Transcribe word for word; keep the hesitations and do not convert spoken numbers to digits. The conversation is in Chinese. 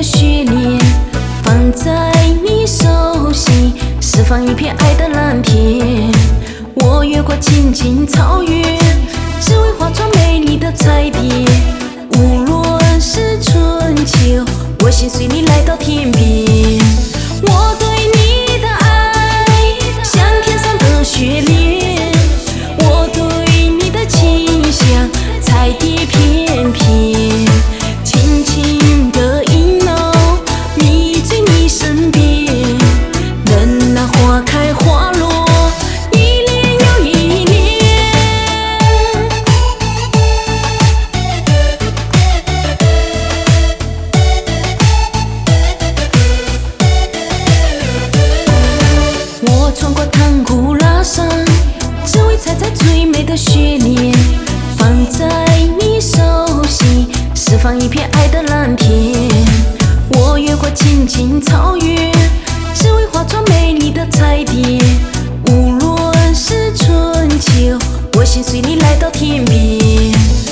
的雪莲，放在你手心，释放一片爱的蓝天。我越过青青草原，只为化作美丽的彩蝶。无论是春秋，我心随你来到天边。我对你的爱像天上的雪莲，我对你的情像彩蝶翩翩，轻轻的引导你在你身边，任那花开花落，一年又一年。我穿过唐古拉山，只为采采最美的雪莲，放在你手心，释放一片爱的蓝天。我越过青青草原，只为化作美丽的彩蝶。无论是春秋，我心随你来到天边。